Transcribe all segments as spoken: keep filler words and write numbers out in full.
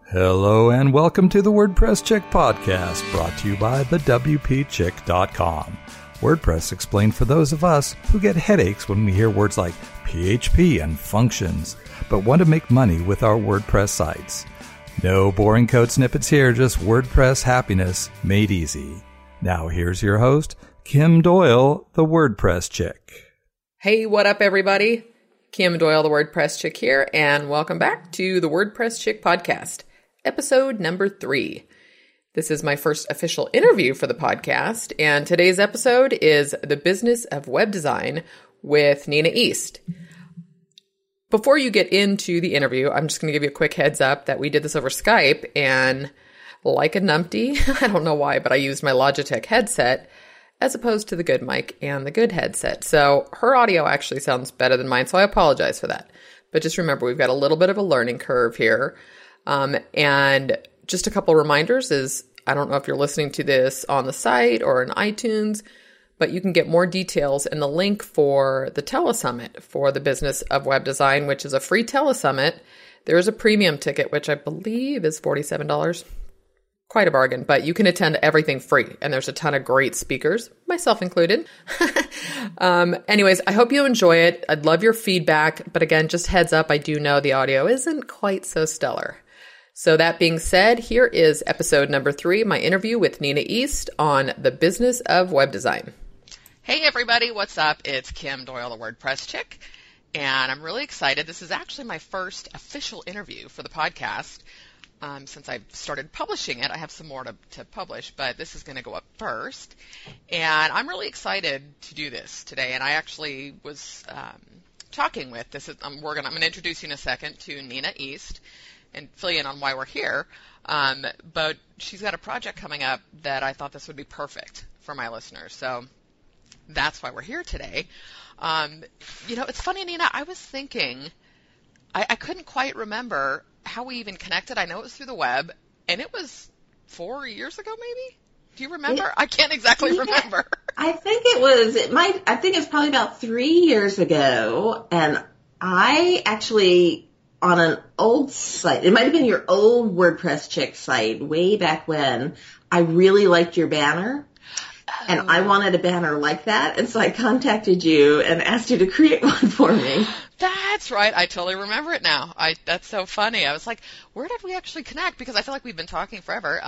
Hello and welcome to the WordPress Chick podcast, brought to you by the W P chick dot com. WordPress explained for those of us who get headaches when we hear words like P H P and functions, but want to make money with our WordPress sites. No boring code snippets here, just WordPress happiness made easy. Now here's your host, Kim Doyle, the WordPress Chick. Hey, what up, everybody? Kim Doyle, the WordPress Chick here, and welcome back to the WordPress Chick podcast, episode number three. This is my first official interview for the podcast, and today's episode is The Business of Web Design with Nina East. Before you get into the interview, I'm just going to give you a quick heads up that we did this over Skype, and like a numpty, I don't know why, but I used my Logitech headset as opposed to the good mic and the good headset. So her audio actually sounds better than mine, so I apologize for that. But just remember, we've got a little bit of a learning curve here. Um, and just a couple reminders is, I don't know if you're listening to this on the site or in iTunes, but you can get more details in the link for the Telesummit for the Business of Web Design, which is a free Telesummit. There is a premium ticket, which I believe is forty-seven dollars. Quite a bargain, but you can attend everything free, and there's a ton of great speakers, myself included. um, anyways, I hope you enjoy it. I'd love your feedback, but again, just heads up, I do know the audio isn't quite so stellar. So that being said, here is episode number three, my interview with Nina East on the business of web design. Hey everybody, what's up? It's Kim Doyle, the WordPress Chick, and I'm really excited. This is actually my first official interview for the podcast. Um, since I've started publishing it. I have some more to, to publish, but this is going to go up first. And I'm really excited to do this today. And I actually was um, talking with, this is, um, we're gonna, I'm going to introduce you in a second to Nina East and fill you in on why we're here. Um, but she's got a project coming up that I thought this would be perfect for my listeners. So that's why we're here today. Um, you know, it's funny, Nina, I was thinking, I, I couldn't quite remember how we even connected. I know it was through the web, and it was four years ago, maybe? Do you remember? It, I can't exactly yeah, remember. I think it was, it might, I think it's probably about three years ago, and I actually, on an old site, it might have been your old WordPress Chick site, way back when, I really liked your banner. And I wanted a banner like that, and so I contacted you and asked you to create one for me. That's right. I totally remember it now. I That's so funny. I was like, where did we actually connect? Because I feel like we've been talking forever.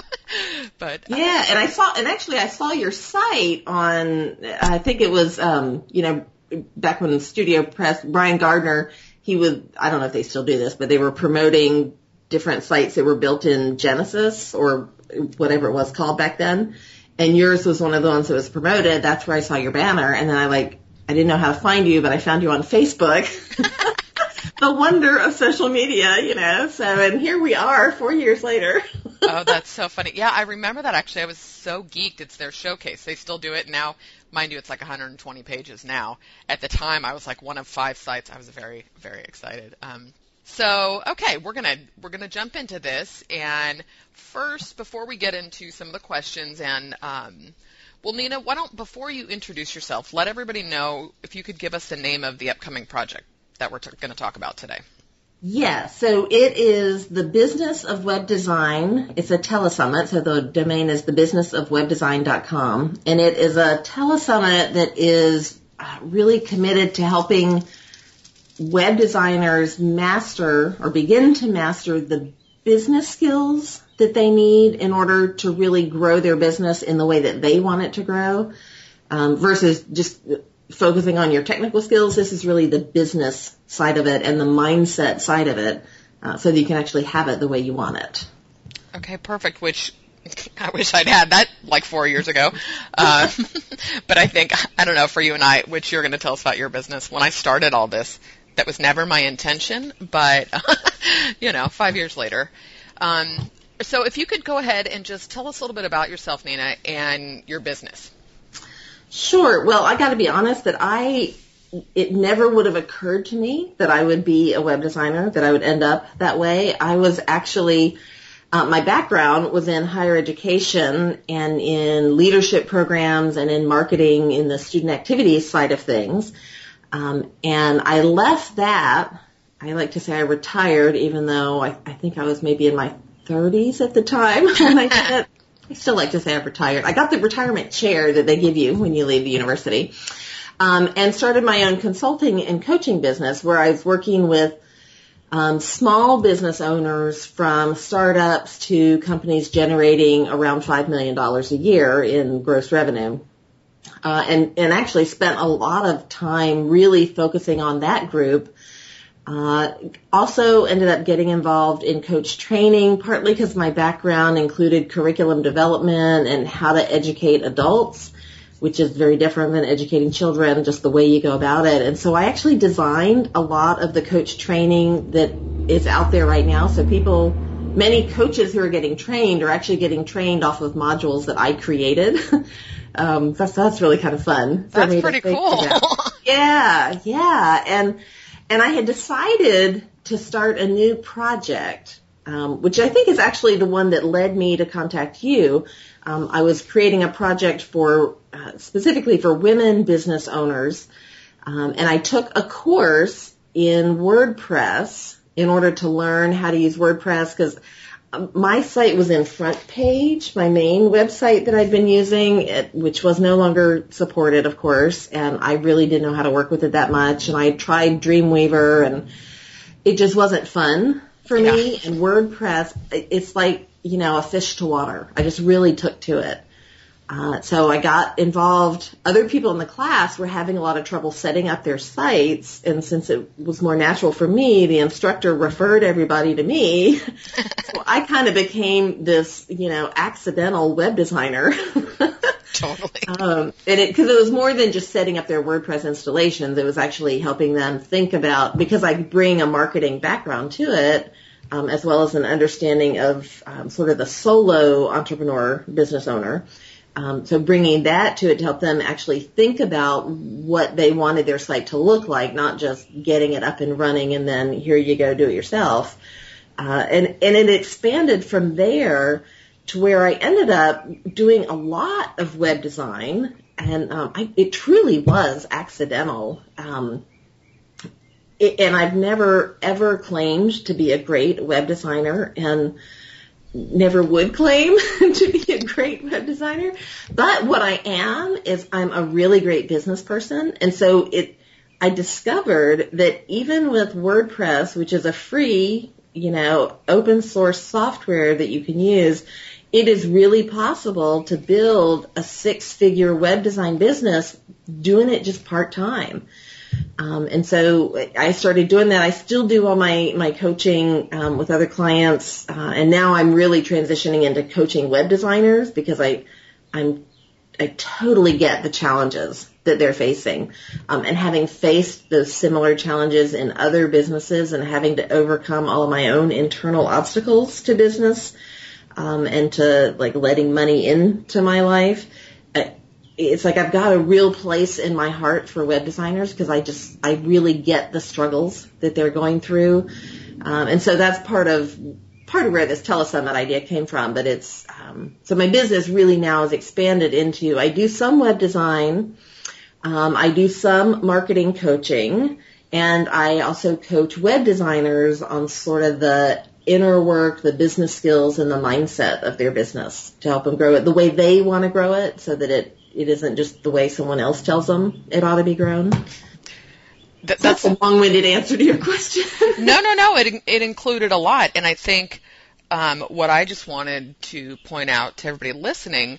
but Yeah, and I saw, and actually I saw your site on, I think it was, um, you know, back when Studio Press, Brian Gardner, he would, I don't know if they still do this, but they were promoting different sites that were built in Genesis or whatever it was called back then. And yours was one of the ones that was promoted. That's where I saw your banner. And then I like, I didn't know how to find you, but I found you on Facebook. The wonder of social media, you know. So, and here we are four years later. Oh, that's so funny. Yeah, I remember that actually. I was so geeked. It's their showcase. They still do it now. Mind you, it's like one hundred twenty pages now. At the time, I was like one of five sites. I was very, very excited. Um, So, okay, we're going to we're going to jump into this, and first, before we get into some of the questions, and um, well, Nina, why don't, before you introduce yourself, let everybody know if you could give us the name of the upcoming project that we're t- going to talk about today. Yeah, so it is the Business of Web Design. It's a telesummit, so the domain is the business of web design dot com, and it is a telesummit that is really committed to helping web designers master or begin to master the business skills that they need in order to really grow their business in the way that they want it to grow, um, versus just focusing on your technical skills. This is really the business side of it and the mindset side of it, uh, so that you can actually have it the way you want it. Okay, perfect, which I wish I'd had that like four years ago. Uh, but I think, I don't know, for you and I, which you're going to tell us about your business, when I started all this, that was never my intention, but, you know, five years later. Um, so if you could go ahead and just tell us a little bit about yourself, Nina, and your business. Sure. Well, I got to be honest that I, it never would have occurred to me that I would be a web designer, that I would end up that way. I was actually, uh, my background was in higher education and in leadership programs and in marketing in the student activities side of things. Um, and I left that I like to say I retired, even though I, I think I was maybe in my thirties at the time when I did it. I still like to say I've retired. I got the retirement chair that they give you when you leave the university, um, and started my own consulting and coaching business where I was working with um, small business owners from startups to companies generating around five million dollars a year in gross revenue. Uh, and, and actually spent a lot of time really focusing on that group. Uh, also ended up getting involved in coach training, partly because my background included curriculum development and how to educate adults, which is very different than educating children, just the way you go about it. And so I actually designed a lot of the coach training that is out there right now. So people, many coaches who are getting trained are actually getting trained off of modules that I created. Um, that's, that's really kind of fun. For That's me pretty to think cool. about. Yeah, yeah. And, and I had decided to start a new project, um, which I think is actually the one that led me to contact you. Um, I was creating a project for, uh, specifically for women business owners. Um, and I took a course in WordPress in order to learn how to use WordPress because my site was in Front Page, my main website that I'd been using, it, which was no longer supported, of course, and I really didn't know how to work with it that much. And I tried Dreamweaver, and it just wasn't fun for yeah. me. And WordPress, it's like, you know, a fish to water. I just really took to it. Uh, so I got involved. Other people in the class were having a lot of trouble setting up their sites, and since it was more natural for me, the instructor referred everybody to me. So I kind of became this, you know, accidental web designer. Totally. Um, and it, because it was more than just setting up their WordPress installations, it was actually helping them think about, because I bring a marketing background to it, um, as well as an understanding of um, sort of the solo entrepreneur business owner. Um, so bringing that to it to help them actually think about what they wanted their site to look like, not just getting it up and running and then here you go, do it yourself. Uh, and, and it expanded from there to where I ended up doing a lot of web design, and um, I, it truly was accidental. Um, it, and I've never, ever claimed to be a great web designer, and never would claim to be a great web designer. But what I am is I'm a really great business person. And so it, I discovered that even with WordPress, which is a free, you know, open source software that you can use, it is really possible to build a six figure web design business doing it just part time. Um, and so I started doing that. I still do all my, my coaching um, with other clients, uh, and now I'm really transitioning into coaching web designers because I, I'm, I totally get the challenges that they're facing, um, and having faced those similar challenges in other businesses and having to overcome all of my own internal obstacles to business, um, and to like letting money into my life. I, It's like I've got a real place in my heart for web designers because I just, I really get the struggles that they're going through. Um, and so that's part of, part of where this Telesummit idea came from. But it's, um, so my business really now is expanded into, I do some web design, um, I do some marketing coaching, and I also coach web designers on sort of the inner work, the business skills, and the mindset of their business to help them grow it the way they want to grow it so that it, it isn't just the way someone else tells them it ought to be grown. Th- that's, that's a long-winded answer to your question. no, no, no. It it included a lot. And I think um, what I just wanted to point out to everybody listening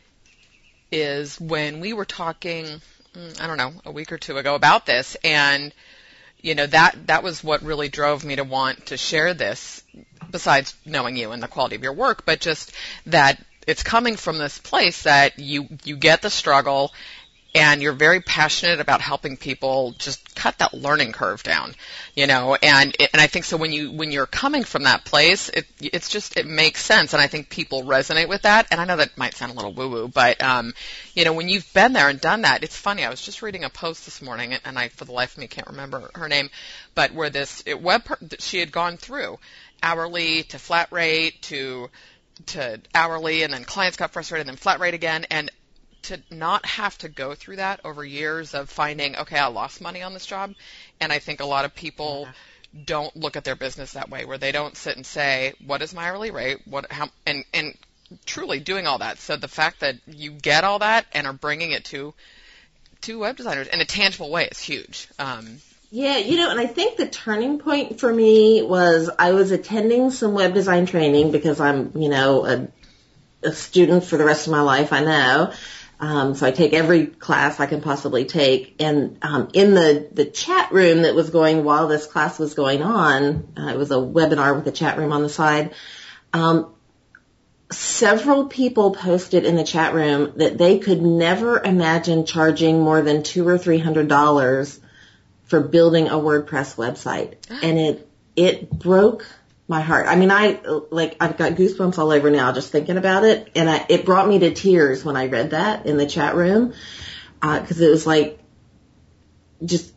is when we were talking, I don't know, a week or two ago about this, and, you know, that, that was what really drove me to want to share this, besides knowing you and the quality of your work, but just that it's coming from this place that you, you get the struggle and you're very passionate about helping people just cut that learning curve down, you know, and, it, and I think so when you, when you're coming from that place, it, it's just, it makes sense. And I think people resonate with that. And I know that might sound a little woo woo, but, um, you know, when you've been there and done that, it's funny. I was just reading a post this morning and I, for the life of me, can't remember her name, but where this it, web, that she had gone through hourly to flat rate to, to hourly, and then clients got frustrated, and then flat rate again, and to not have to go through that over years of finding, okay, I lost money on this job, and I think a lot of people don't look at their business that way, where they don't sit and say, what is my hourly rate? What, how, and, and truly doing all that. So the fact that you get all that and are bringing it to, to web designers in a tangible way is huge. Um, Yeah, you know, and I think the turning point for me was I was attending some web design training because I'm, you know, a, a student for the rest of my life, I know. Um, so I take every class I can possibly take. And um, in the, the chat room that was going while this class was going on, uh, it was a webinar with a chat room on the side, um, several people posted in the chat room that they could never imagine charging more than two or three hundred dollars for building a WordPress website. And it, it broke my heart. I mean, I, like, I've got goosebumps all over now just thinking about it. And I, it brought me to tears when I read that in the chat room. Uh, cause it was like, just,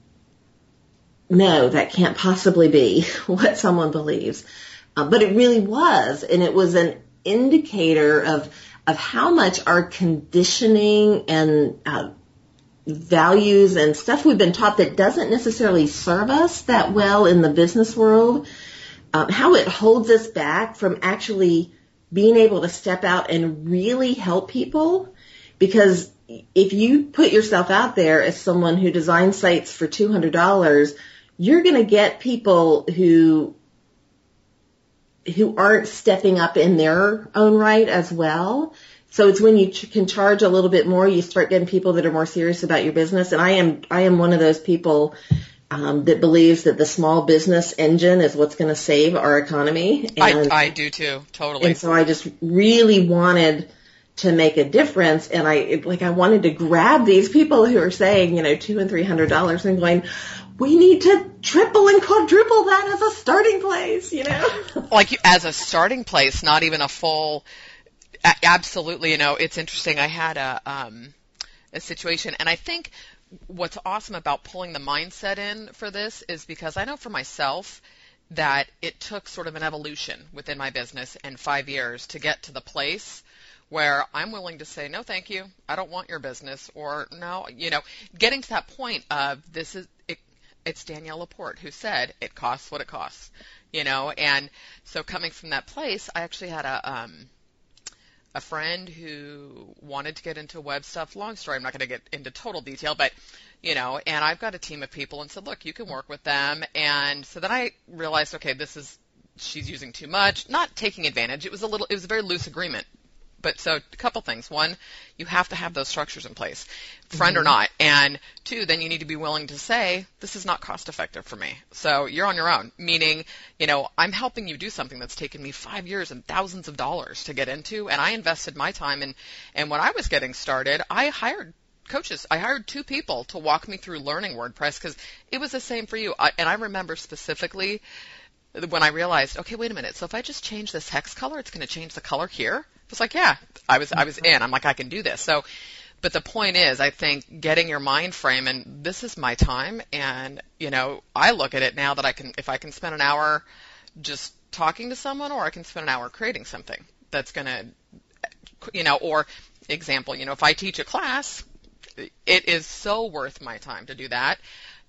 no, that can't possibly be what someone believes. Uh, but it really was. And it was an indicator of, of how much our conditioning and, uh, values and stuff we've been taught that doesn't necessarily serve us that well in the business world, um, how it holds us back from actually being able to step out and really help people. Because if you put yourself out there as someone who designs sites for two hundred dollars, you're going to get people who who aren't stepping up in their own right as well. So it's when you ch- can charge a little bit more, you start getting people that are more serious about your business. And I am, I am one of those people um, that believes that the small business engine is what's going to save our economy. And, I, I do too, totally. And so I just really wanted to make a difference. And I, it, like, I wanted to grab these people who are saying, you know, two and three hundred dollars and going, we need to triple and quadruple that as a starting place, you know? Like as a starting place, not even a full. Absolutely. You know, it's interesting. I had a, um, a situation, and I think what's awesome about pulling the mindset in for this is because I know for myself that it took sort of an evolution within my business in five years to get to the place where I'm willing to say, no, thank you. I don't want your business, or no, you know, getting to that point of this is, it, it's Danielle Laporte who said it costs what it costs, you know, and so coming from that place, I actually had a, um, a friend who wanted to get into web stuff. Long story, I'm not going to get into total detail, but, you know, and I've got a team of people and said, look, you can work with them. And so then I realized, okay, this is, she's using too much, not taking advantage. It was a little, it was a very loose agreement. But so a couple things. One, you have to have those structures in place, friend mm-hmm. or not. And two, then you need to be willing to say, this is not cost effective for me. So you're on your own, meaning, you know, I'm helping you do something that's taken me five years and thousands of dollars to get into. And I invested my time in, and when I was getting started, I hired coaches. I hired two people to walk me through learning WordPress because it was the same for you. I, and I remember specifically when I realized, okay, wait a minute. So if I just change this hex color, it's going to change the color here. It's like, yeah, I was, I was in. I'm like, I can do this. So, but the point is, I think getting your mind frame, and this is my time. And, you know, I look at it now that I can, if I can spend an hour just talking to someone, or I can spend an hour creating something that's going to, you know, or example, you know, if I teach a class, it is so worth my time to do that.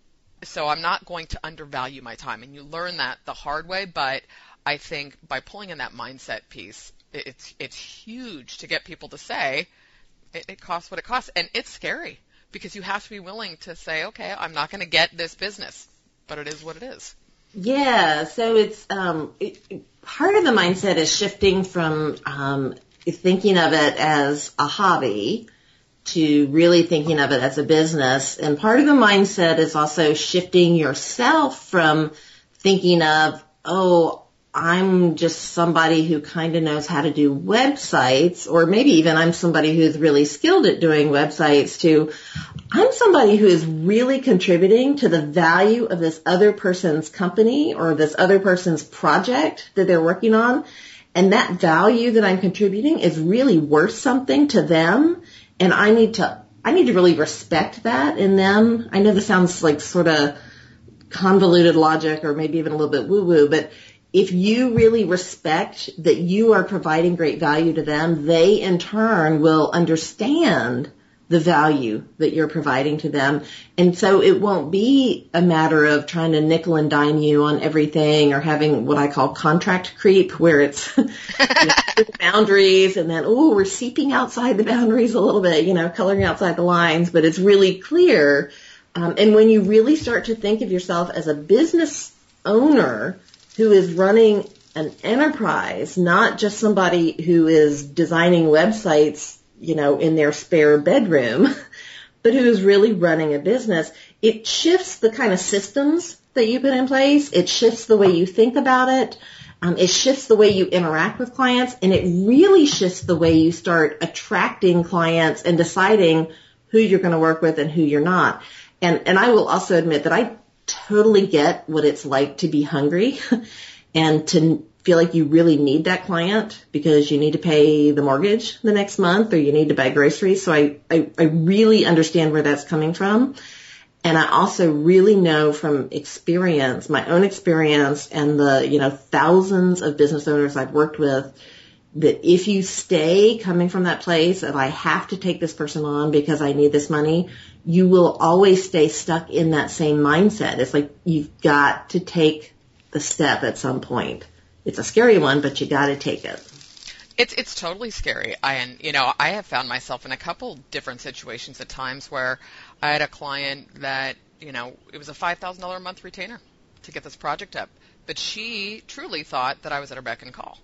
So I'm not going to undervalue my time. And you learn that the hard way. But I think by pulling in that mindset piece, it's it's huge to get people to say it, it costs what it costs. And it's scary because you have to be willing to say, okay, I'm not going to get this business, but it is what it is. Yeah. So it's um, it, part of the mindset is shifting from um, thinking of it as a hobby to really thinking of it as a business. And part of the mindset is also shifting yourself from thinking of, oh, I'm just somebody who kind of knows how to do websites, or maybe even I'm somebody who's really skilled at doing websites, to I'm somebody who is really contributing to the value of this other person's company or this other person's project that they're working on. And that value that I'm contributing is really worth something to them. And I need to, I need to really respect that in them. I know this sounds like sort of convoluted logic or maybe even a little bit woo-woo, but if you really respect that you are providing great value to them, they in turn will understand the value that you're providing to them. And so it won't be a matter of trying to nickel and dime you on everything or having what I call contract creep, where it's you know, boundaries and then, oh, we're seeping outside the boundaries a little bit, you know, coloring outside the lines, but it's really clear. Um, and when you really start to think of yourself as a business owner who is running an enterprise, not just somebody who is designing websites, you know, in their spare bedroom, but who is really running a business, it shifts the kind of systems that you put in place. It shifts the way you think about it. Um, it shifts the way you interact with clients, and it really shifts the way you start attracting clients and deciding who you're going to work with and who you're not. And, and I will also admit that I totally get what it's like to be hungry and to feel like you really need that client because you need to pay the mortgage the next month or you need to buy groceries. So I, I, I really understand where that's coming from. And I also really know from experience, my own experience and the, you know, thousands of business owners I've worked with, that if you stay coming from that place of I have to take this person on because I need this money, you will always stay stuck in that same mindset. It's like you've got to take the step at some point. It's a scary one, but you got to take it. It's it's totally scary. I, and you know, I have found myself in a couple different situations at times where I had a client that, you know, it was a five thousand dollars a month retainer to get this project up, but she truly thought that I was at her beck and call.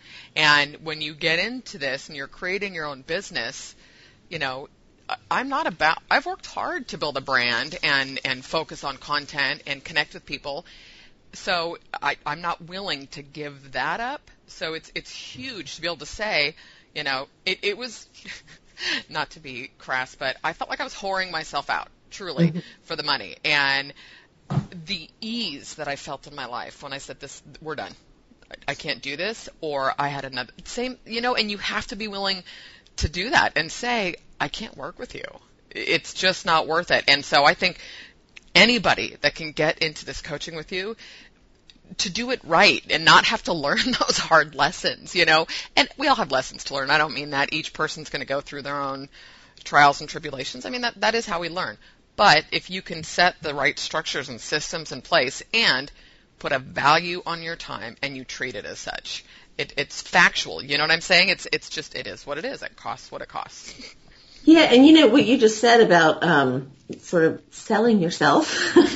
And when you get into this and you're creating your own business, you know, I'm not about, I've worked hard to build a brand and, and focus on content and connect with people. So I, I'm not willing to give that up. So it's it's huge to be able to say, you know, it, it was, not to be crass, but I felt like I was whoring myself out, truly, mm-hmm. for the money. And the ease that I felt in my life when I said this, we're done. I can't do this, or I had another, same, you know, and you have to be willing to do that and say, I can't work with you. It's just not worth it. And so I think anybody that can get into this coaching with you, to do it right and not have to learn those hard lessons, you know, and we all have lessons to learn. I don't mean that each person's going to go through their own trials and tribulations. I mean, that, that is how we learn. But if you can set the right structures and systems in place and put a value on your time and you treat it as such, it, it's factual. You know what I'm saying? It's, it's just, it is what it is. It costs what it costs. Yeah, and you know what you just said about um, sort of selling yourself,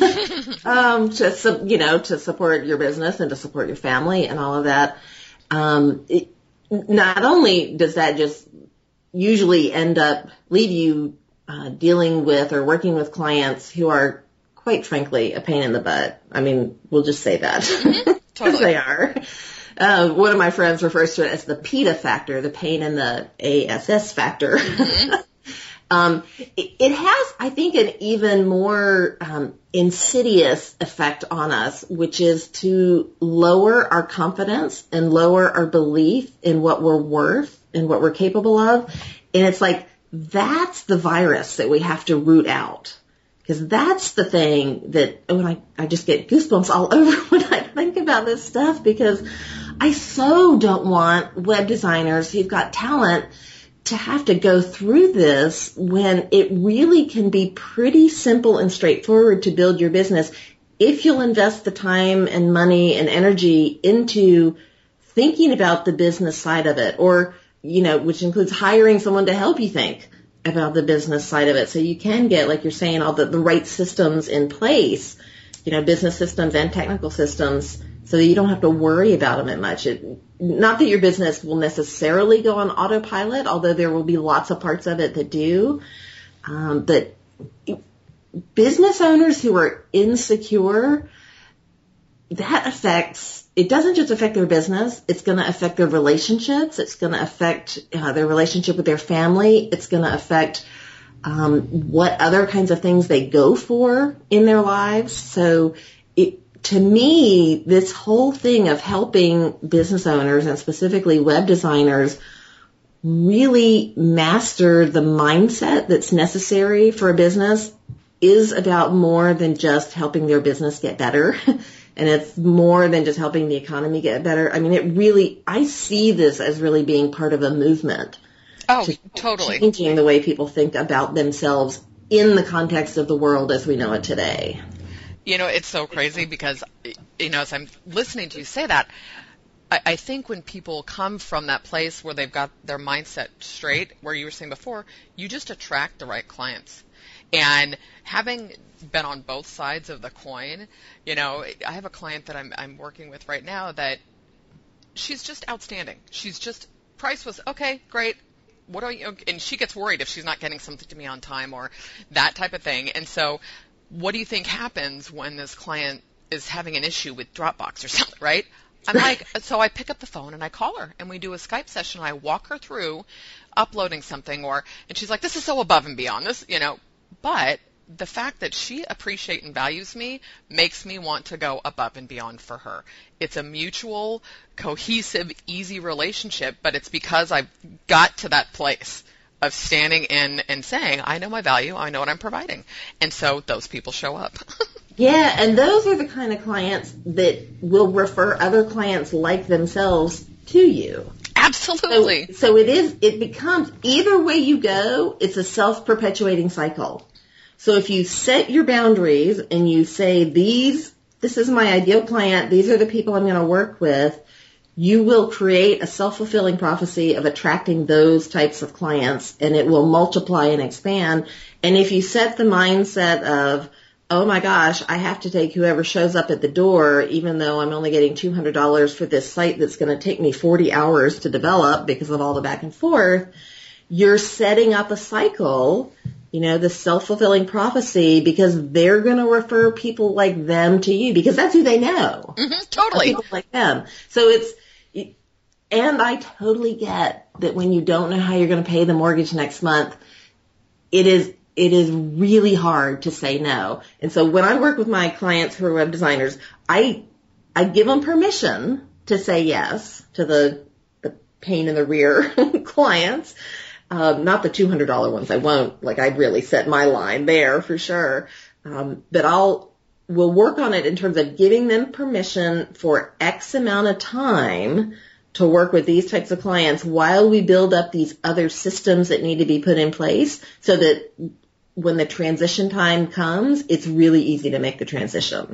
um, to su- you know, to support your business and to support your family and all of that. Um, it, not only does that just usually end up leave you uh, dealing with or working with clients who are, quite frankly, a pain in the butt. I mean, we'll just say that. Mm-hmm. Totally. They are. Uh, one of my friends refers to it as the PETA factor, the pain in the ass factor. Mm-hmm. Um, it, it has, I think, an even more um, insidious effect on us, which is to lower our confidence and lower our belief in what we're worth and what we're capable of. And it's like, that's the virus that we have to root out. Because that's the thing that, when I, I just get goosebumps all over when I think about this stuff, because I so don't want web designers who've got talent to have to go through this when it really can be pretty simple and straightforward to build your business if you'll invest the time and money and energy into thinking about the business side of it, or, you know, which includes hiring someone to help you think about the business side of it so you can get, like you're saying, all the, the right systems in place, you know, business systems and technical systems, so that you don't have to worry about them that much. It, not that your business will necessarily go on autopilot, although there will be lots of parts of it that do. Um, but business owners who are insecure, that affects, it doesn't just affect their business, it's going to affect their relationships, it's going to affect uh, their relationship with their family, it's going to affect um, what other kinds of things they go for in their lives. So it, to me, this whole thing of helping business owners and specifically web designers really master the mindset that's necessary for a business is about more than just helping their business get better. And it's more than just helping the economy get better. I mean, it really, I see this as really being part of a movement. Oh, to totally. changing the way people think about themselves in the context of the world as we know it today. You know, it's so crazy because, you know, as I'm listening to you say that, I, I think when people come from that place where they've got their mindset straight, where you were saying before, you just attract the right clients. And having been on both sides of the coin, you know, I have a client that I'm, I'm working with right now that she's just outstanding. She's just, price was, okay, great. What are you, and she gets worried if she's not getting something to me on time or that type of thing. And so what do you think happens when this client is having an issue with Dropbox or something, right? I'm like, so I pick up the phone and I call her and we do a Skype session and I walk her through uploading something or, and she's like, this is so above and beyond this, you know, but the fact that she appreciates and values me makes me want to go above and beyond for her. It's a mutual, cohesive, easy relationship, but it's because I've got to that place of standing in and saying, I know my value, I know what I'm providing. And so those people show up. Yeah, and those are the kind of clients that will refer other clients like themselves to you. Absolutely. So, so it is, it becomes, either way you go, it's a self-perpetuating cycle. So if you set your boundaries and you say, these, this is my ideal client, these are the people I'm going to work with, you will create a self-fulfilling prophecy of attracting those types of clients, and it will multiply and expand. And if you set the mindset of, oh my gosh, I have to take whoever shows up at the door, even though I'm only getting two hundred dollars for this site that's going to take me forty hours to develop because of all the back and forth, you're setting up a cycle, you know, the self-fulfilling prophecy, because they're going to refer people like them to you because that's who they know. Mm-hmm, totally. People like them. So it's, and I totally get that when you don't know how you're going to pay the mortgage next month, it is it is really hard to say no. And so when I work with my clients who are web designers, I I give them permission to say yes to the the pain in the rear clients, um, not the two hundred dollars ones. I won't. Like, I'd really set my line there for sure. Um, but I'll we'll work on it in terms of giving them permission for X amount of time to work with these types of clients while we build up these other systems that need to be put in place so that when the transition time comes, it's really easy to make the transition.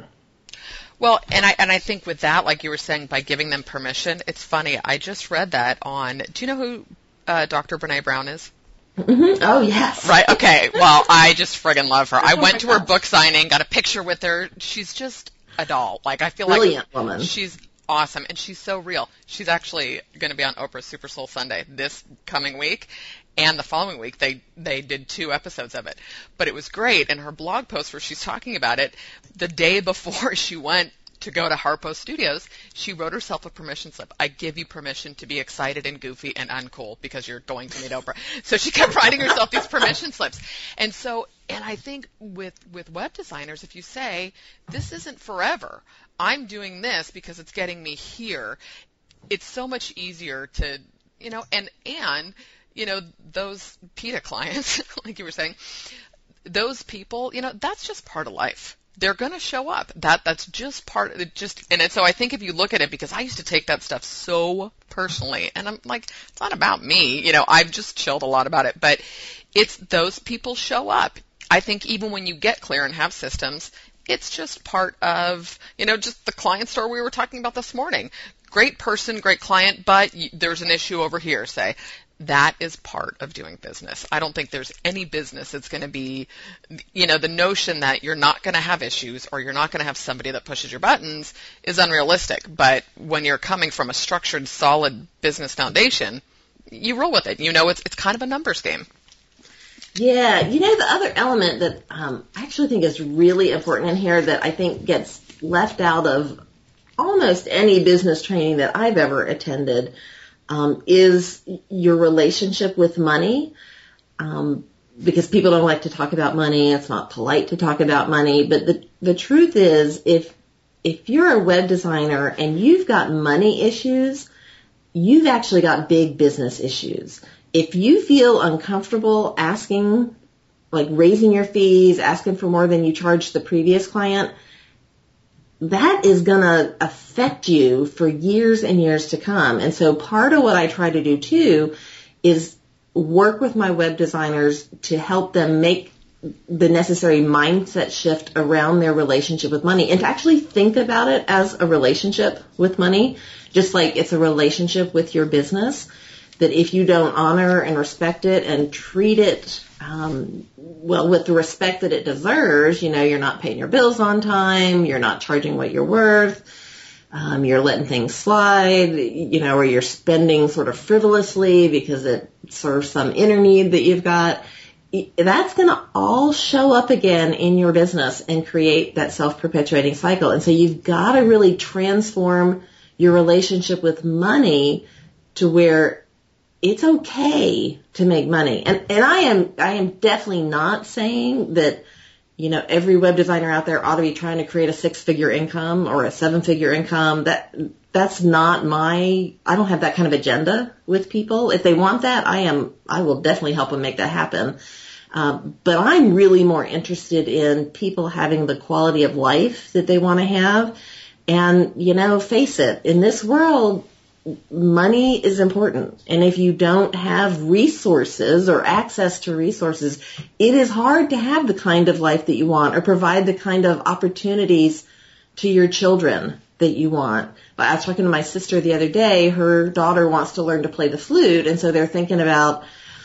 Well, and I and I think with that, like you were saying, by giving them permission, it's funny. I just read that on, do you know who uh, Doctor Brene Brown is? Mm-hmm. Oh, yes. Right. Okay. Well, I just friggin' love her. I went to her book signing, got a picture with her. She's just a doll. Like, I feel Brilliant like woman. She's awesome, and she's so real. She's actually going to be on Oprah's Super Soul Sunday this coming week, and the following week they they did two episodes of it. But it was great, and her blog post where she's talking about it, the day before she went to go to Harpo Studios, she wrote herself a permission slip. I give you permission to be excited and goofy and uncool because you're going to meet Oprah. So she kept writing herself these permission slips. And so, and I think with, with web designers, if you say, this isn't forever, I'm doing this because it's getting me here, it's so much easier to, you know, and, and, you know, those PETA clients, like you were saying, those people, you know, that's just part of life. They're going to show up. That that's just part of it. Just and it, so I think if you look at it, because I used to take that stuff so personally, and I'm like, it's not about me. You know, I've just chilled a lot about it, but it's those people show up. I think even when you get clear and have systems, it's just part of, you know, just the client story we were talking about this morning. Great person, great client, but there's an issue over here, say. That is part of doing business. I don't think there's any business that's going to be, you know, the notion that you're not going to have issues or you're not going to have somebody that pushes your buttons is unrealistic. But when you're coming from a structured, solid business foundation, you roll with it. You know, it's it's kind of a numbers game. Yeah. You know, the other element that um, I actually think is really important in here that I think gets left out of almost any business training that I've ever attended Um, is your relationship with money, um, because people don't like to talk about money. It's not polite to talk about money. But the the truth is, if if you're a web designer and you've got money issues, you've actually got big business issues. If you feel uncomfortable asking, like raising your fees, asking for more than you charged the previous client, that is going to affect you for years and years to come. And so part of what I try to do too is work with my web designers to help them make the necessary mindset shift around their relationship with money and to actually think about it as a relationship with money, just like it's a relationship with your business, that if you don't honor and respect it and treat it, um, well, with the respect that it deserves, you know, you're not paying your bills on time, you're not charging what you're worth, um, you're letting things slide, you know, or you're spending sort of frivolously because it serves some inner need that you've got. That's going to all show up again in your business and create that self-perpetuating cycle. And so you've got to really transform your relationship with money to where it's okay to make money. And and I am I am definitely not saying that, you know, every web designer out there ought to be trying to create a six-figure income or a seven-figure income. That that's not my I don't have that kind of agenda with people. If they want that, I am I will definitely help them make that happen. Um, but I'm really more interested in people having the quality of life that they want to have. And, you know, face it, in this world, money is important. And if you don't have resources or access to resources, it is hard to have the kind of life that you want or provide the kind of opportunities to your children that you want. I was talking to my sister the other day. Her daughter wants to learn to play the flute, and so they're thinking about,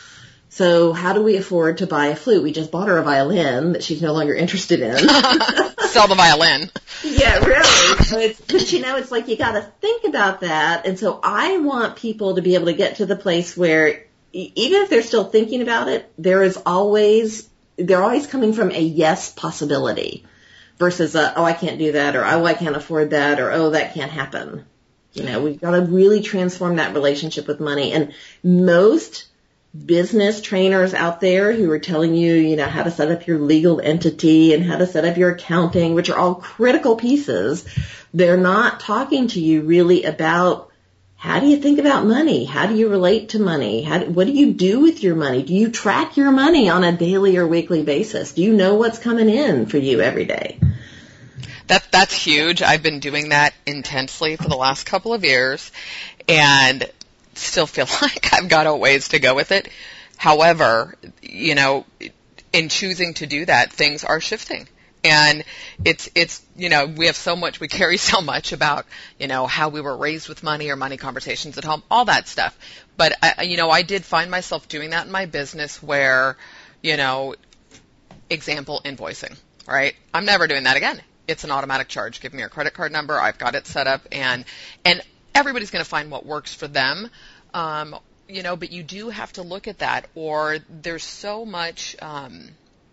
so how do we afford to buy a flute? We just bought her a violin that she's no longer interested in. Sell the violin. Yeah, really. So it's, but you know, it's like you got to think about that. And so I want people to be able to get to the place where even if they're still thinking about it, there is always, they're always coming from a yes possibility versus a, oh, I can't do that, or oh, I can't afford that, or oh, that can't happen. You know, we've got to really transform that relationship with money. And most business trainers out there who are telling you, you know, how to set up your legal entity and how to set up your accounting, which are all critical pieces, they're not talking to you really about how do you think about money? How do you relate to money? How do, what do you do with your money? Do you track your money on a daily or weekly basis? Do you know what's coming in for you every day? That, that's huge. I've been doing that intensely for the last couple of years, and still feel like I've got a ways to go with it. However, you know, in choosing to do that, things are shifting. And it's, it's, you know, we have so much, we carry so much about, you know, how we were raised with money or money conversations at home, all that stuff. But, I, you know, I did find myself doing that in my business where, you know, example, invoicing, right? I'm never doing that again. It's an automatic charge. Give me your credit card number. I've got it set up, and, and, everybody's going to find what works for them, um, you know, but you do have to look at that, or there's so much, um,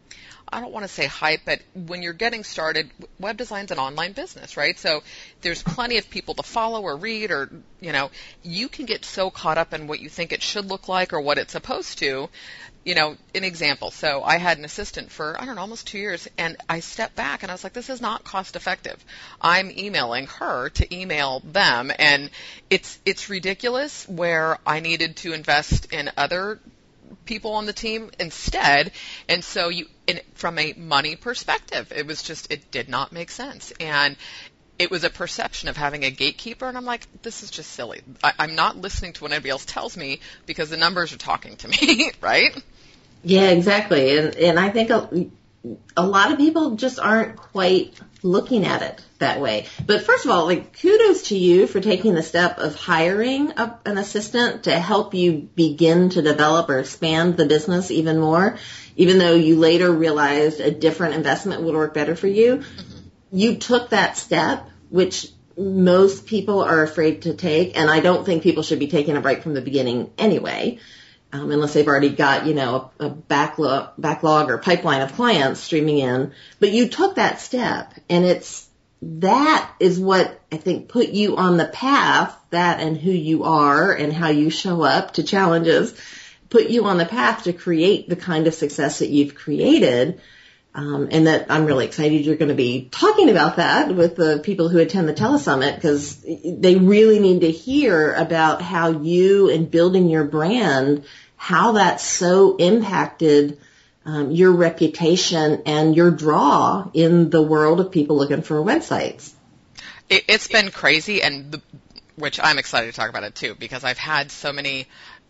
I don't want to say hype, but when you're getting started, web design's an online business, right? So there's plenty of people to follow or read, or, you know, you can get so caught up in what you think it should look like or what it's supposed to. You know, an example. So I had an assistant for, I don't know, almost two years, and I stepped back and I was like, this is not cost effective. I'm emailing her to email them, and it's it's ridiculous where I needed to invest in other people on the team instead. And so you, in, from a money perspective, it was just, it did not make sense. And it was a perception of having a gatekeeper, and I'm like, this is just silly. I, I'm not listening to what anybody else tells me because the numbers are talking to me, right? Yeah, exactly. And and I think a, a lot of people just aren't quite looking at it that way. But first of all, like, kudos to you for taking the step of hiring a, an assistant to help you begin to develop or expand the business even more, even though you later realized a different investment would work better for you. Mm-hmm. You took that step, which most people are afraid to take, and I don't think people should be taking it right from the beginning anyway, um, unless they've already got, you know, a, a backlog, backlog or pipeline of clients streaming in. But you took that step, and it's that is what I think put you on the path, that and who you are and how you show up to challenges, put you on the path to create the kind of success that you've created. Um, and that I'm really excited you're going to be talking about that with the people who attend the Telesummit, because they really need to hear about how you and building your brand, how that's so impacted um, your reputation and your draw in the world of people looking for websites. It, it's been crazy, and the, which I'm excited to talk about it too, because I've had so many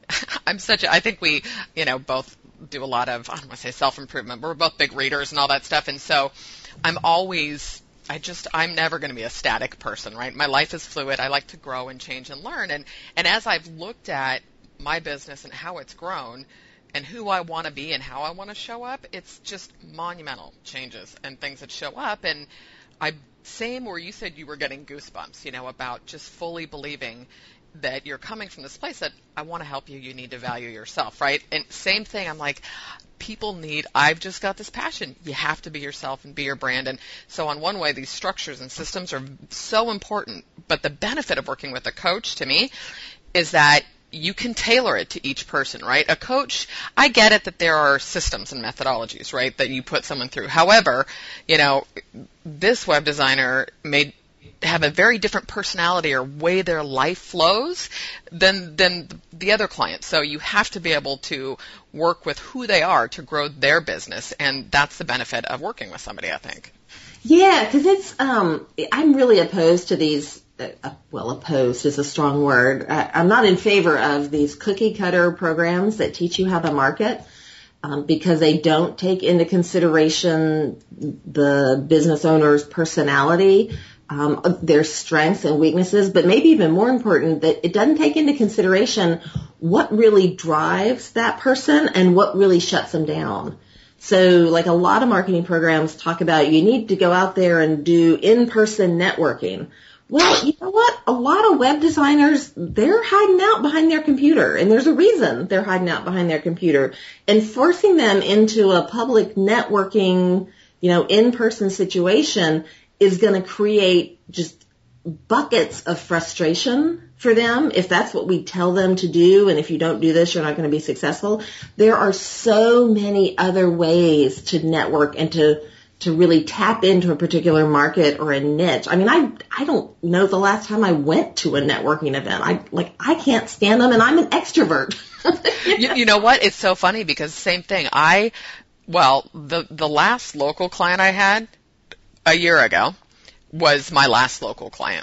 I'm such a, I think we, you know, both do a lot of, I don't want to say self-improvement, but we're both big readers and all that stuff. And so I'm always, I just, I'm never going to be a static person, right? My life is fluid. I like to grow and change and learn. And, and as I've looked at my business and how it's grown and who I want to be and how I want to show up, it's just monumental changes and things that show up. And I, same where you said you were getting goosebumps, you know, about just fully believing that you're coming from this place that I want to help you, you need to value yourself, right? And same thing, I'm like, people need, I've just got this passion. You have to be yourself and be your brand. And so on one way, these structures and systems are so important. But the benefit of working with a coach to me is that you can tailor it to each person, right? A coach, I get it that there are systems and methodologies, right, that you put someone through. However, you know, this web designer may have a very different personality or way their life flows than than the other clients. So you have to be able to work with who they are to grow their business, and that's the benefit of working with somebody, I think. Yeah, because it's, um, I'm really opposed to these, uh, well, opposed is a strong word. I, I'm not in favor of these cookie cutter programs that teach you how to market. Um, because they don't take into consideration the business owner's personality, um, their strengths and weaknesses, but maybe even more important, that it doesn't take into consideration what really drives that person and what really shuts them down. So like a lot of marketing programs talk about you need to go out there and do in-person networking. Well, you know what? A lot of web designers, they're hiding out behind their computer, and there's a reason they're hiding out behind their computer. And forcing them into a public networking, you know, in-person situation is going to create just buckets of frustration for them if that's what we tell them to do, and if you don't do this, you're not going to be successful. There are so many other ways to network and to to really tap into a particular market or a niche. I mean, I I don't know the last time I went to a networking event. I like I can't stand them, and I'm an extrovert. you, you know what? It's so funny because same thing. I well, the the last local client I had a year ago was my last local client.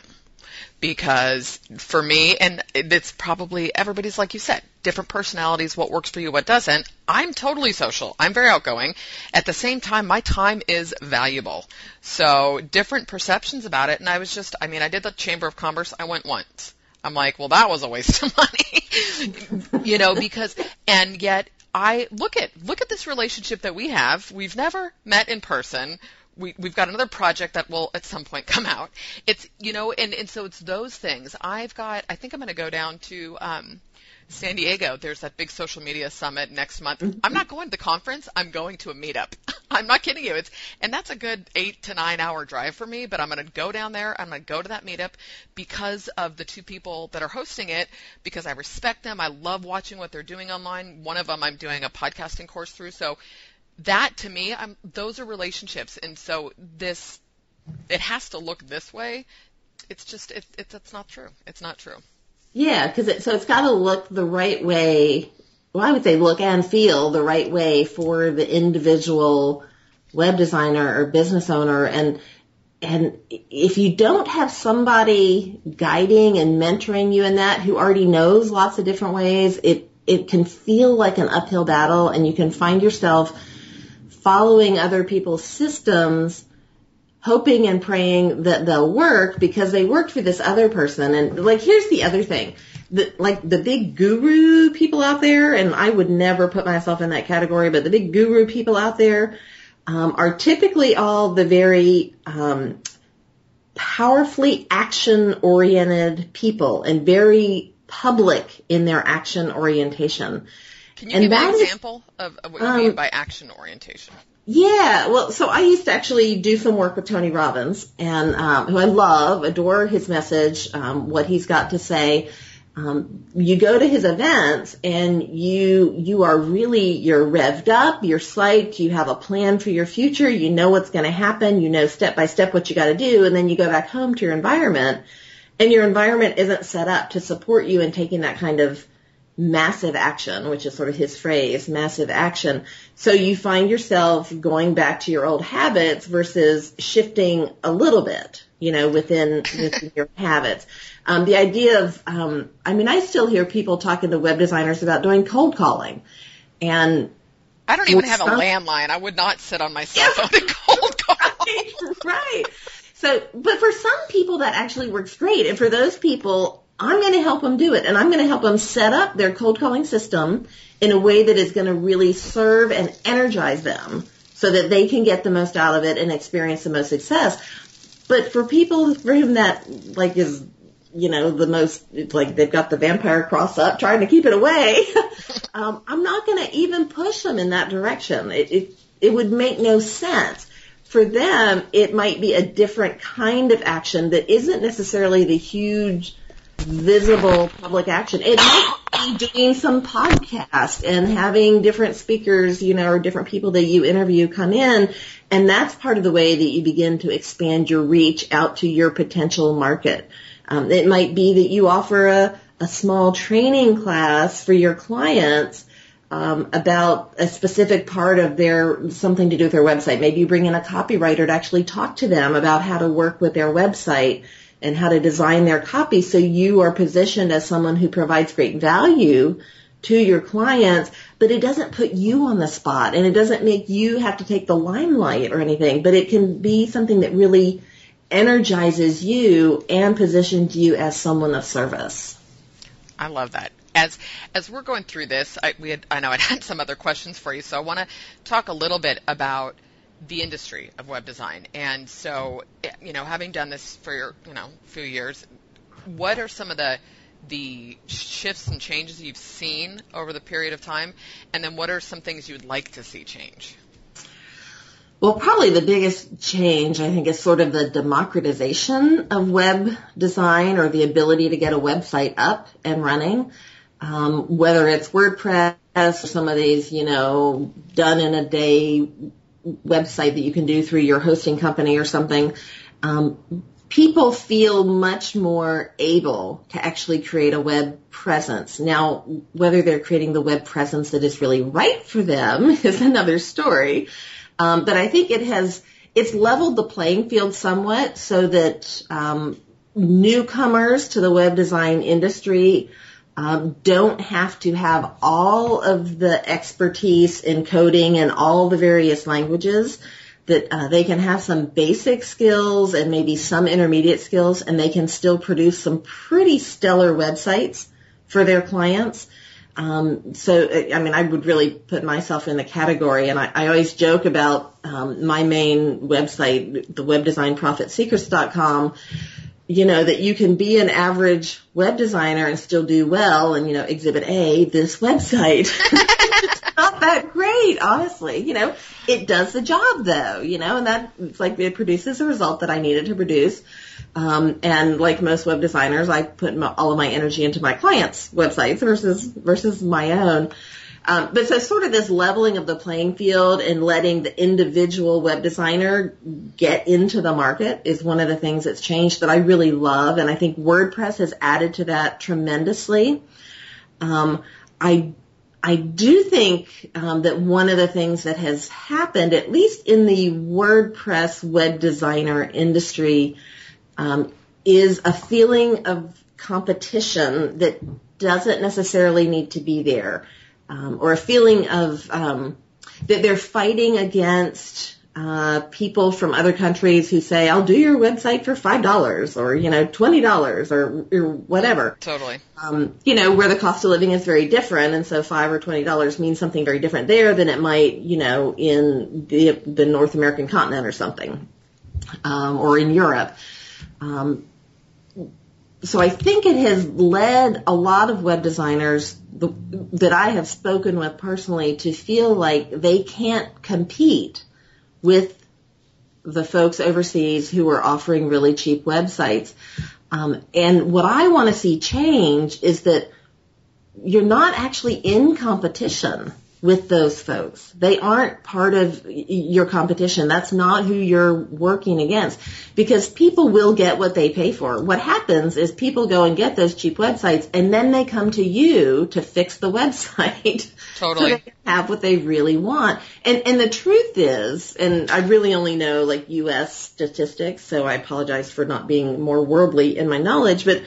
Because for me, and it's probably, everybody's like you said, different personalities, what works for you, what doesn't. I'm totally social. I'm very outgoing. At the same time, my time is valuable. So different perceptions about it. And I was just, I mean, I did the Chamber of Commerce. I went once. I'm like, well, that was a waste of money, you know, because, and yet I look at, look at this relationship that we have. We've never met in person. We, we've got another project that will at some point come out. It's, you know, and, and so it's those things. I've got, I think I'm going to go down to um, San Diego. There's that big social media summit next month. I'm not going to the conference. I'm going to a meetup. I'm not kidding you. It's, and that's a good eight to nine hour drive for me, but I'm going to go down there. I'm going to go to that meetup because of the two people that are hosting it, because I respect them. I love watching what they're doing online. One of them I'm doing a podcasting course through. So that to me, I'm, those are relationships. And so this, it has to look this way. It's just, it, it's, it's not true. It's not true. Yeah, because it, so it's got to look the right way. Well, I would say look and feel the right way for the individual web designer or business owner. And, and if you don't have somebody guiding and mentoring you in that who already knows lots of different ways, it, it can feel like an uphill battle, and you can find yourself following other people's systems, hoping and praying that they'll work because they worked for this other person. And like, here's the other thing, the, like the big guru people out there, and I would never put myself in that category, but the big guru people out there um, are typically all the very um, powerfully action-oriented people and very public in their action orientation. Can you and give me an example is, of, of what you um, mean by action orientation? Yeah, well, so I used to actually do some work with Tony Robbins, and um, who I love, adore his message, um, what he's got to say. Um, you go to his events, and you you are really, you're revved up, you're psyched, you have a plan for your future, you know what's going to happen, you know step by step what you got to do, and then you go back home to your environment, and your environment isn't set up to support you in taking that kind of massive action, which is sort of his phrase, massive action. So you find yourself going back to your old habits versus shifting a little bit. you know, within, within your habits. Um, the idea of, um, I mean, I still hear people talking to web designers about doing cold calling. And I don't even have a landline. I would not sit on my cell phone and cold call. Right, right. So, but for some people that actually works great. And for those people, I'm going to help them do it. And I'm going to help them set up their cold calling system in a way that is going to really serve and energize them so that they can get the most out of it and experience the most success. But for people for whom that, like, is, you know, the most, like, they've got the vampire cross up trying to keep it away, um, I'm not going to even push them in that direction. It, it, it would make no sense. For them, it might be a different kind of action that isn't necessarily the huge, visible public action. It might be doing some podcast and having different speakers, you know, or different people that you interview come in, and that's part of the way that you begin to expand your reach out to your potential market. Um, it might be that you offer a, a small training class for your clients um, about a specific part of their, something to do with their website. Maybe you bring in a copywriter to actually talk to them about how to work with their website and how to design their copy, so you are positioned as someone who provides great value to your clients, but it doesn't put you on the spot, and it doesn't make you have to take the limelight or anything, but it can be something that really energizes you and positions you as someone of service. I love that. As as we're going through this, I, we had, I know I had some other questions for you, so I want to talk a little bit about the industry of web design. And so, you know, having done this for, you know, a few years, what are some of the the shifts and changes you've seen over the period of time? And then what are some things you would like to see change? Well, probably the biggest change, I think, is sort of the democratization of web design, or the ability to get a website up and running, um, whether it's WordPress or some of these, you know, done in a day website that you can do through your hosting company or something. Um, people feel much more able to actually create a web presence. Now, whether they're creating the web presence that is really right for them is another story. Um, but I think it has, it's leveled the playing field somewhat, so that um, newcomers to the web design industry um, don't have to have all of the expertise in coding and all the various languages. That uh, they can have some basic skills and maybe some intermediate skills, and they can still produce some pretty stellar websites for their clients. Um, so, I mean, I would really put myself in the category, and I, I always joke about um, my main website, the web design profit secrets dot com, you know, that you can be an average web designer and still do well, and, you know, Exhibit A, this website. It's not that great, honestly. You know, it does the job, though, you know, and that, it's like, it produces the result that I needed to produce. Um, and like most web designers, I put my, all of my energy into my clients' websites versus versus my own. Um, but so sort of this leveling of the playing field and letting the individual web designer get into the market is one of the things that's changed that I really love, and I think WordPress has added to that tremendously. Um, I I do think um, that one of the things that has happened, at least in the WordPress web designer industry, Um, is a feeling of competition that doesn't necessarily need to be there, um, or a feeling of um, that they're fighting against uh, people from other countries who say, "I'll do your website for five dollars," or you know, twenty dollars, or, or whatever. Totally. Um, you know, where the cost of living is very different, and so five or twenty dollars means something very different there than it might, you know, in the the North American continent or something, um, or in Europe. Um, so I think it has led a lot of web designers the, that I have spoken with personally to feel like they can't compete with the folks overseas who are offering really cheap websites. Um, and what I want to see change is that you're not actually in competition with those folks. They aren't part of your competition. That's not who you're working against, because people will get what they pay for. What happens is people go and get those cheap websites, and then they come to you to fix the website. Totally. So they can have what they really want. And and the truth is, and I really only know like U S statistics, so I apologize for not being more worldly in my knowledge, but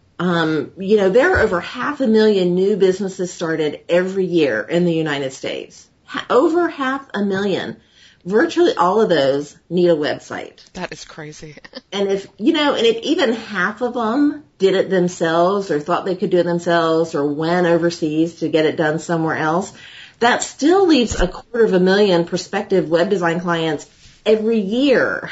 Um, you know, there are over half a million new businesses started every year in the United States. Ha- over half a million. Virtually all of those need a website. That is crazy. And if, you know, and if even half of them did it themselves or thought they could do it themselves or went overseas to get it done somewhere else, that still leaves a quarter of a million prospective web design clients every year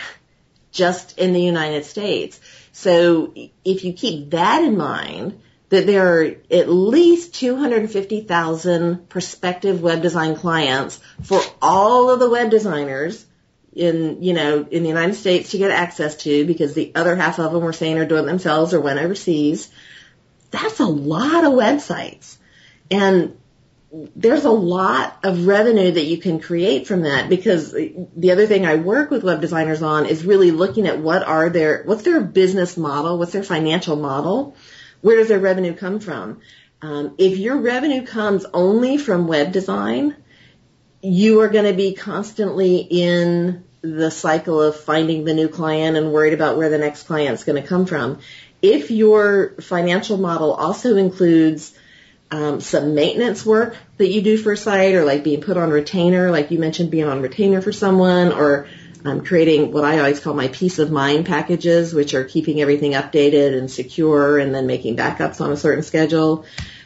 just in the United States. So if you keep that in mind, that there are at least two hundred fifty thousand prospective web design clients for all of the web designers in, you know, in the United States to get access to, because the other half of them were saying are doing it themselves or went overseas. That's a lot of websites. And there's a lot of revenue that you can create from that, because the other thing I work with web designers on is really looking at what are their, what's their business model, what's their financial model, where does their revenue come from? Um, if your revenue comes only from web design, you are going to be constantly in the cycle of finding the new client and worried about where the next client's going to come from. If your financial model also includes Um, some maintenance work that you do for a site, or like being put on retainer, like you mentioned, being on retainer for someone, or um, creating what I always call my peace of mind packages, which are keeping everything updated and secure and then making backups on a certain schedule.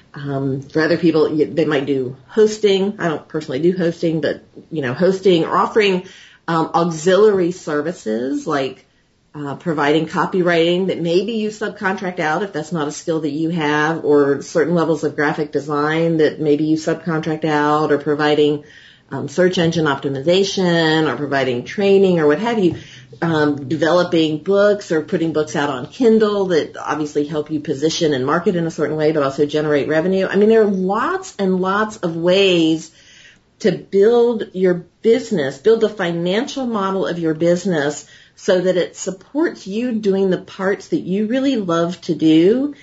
Um, for other people, they might do hosting. I don't personally do hosting, but, you know, hosting or offering um, auxiliary services like Uh, providing copywriting that maybe you subcontract out if that's not a skill that you have, or certain levels of graphic design that maybe you subcontract out, or providing um, search engine optimization, or providing training, or what have you, um, developing books or putting books out on Kindle that obviously help you position and market in a certain way, but also generate revenue. I mean, there are lots and lots of ways to build your business, build the financial model of your business so that it supports you doing the parts that you really love to do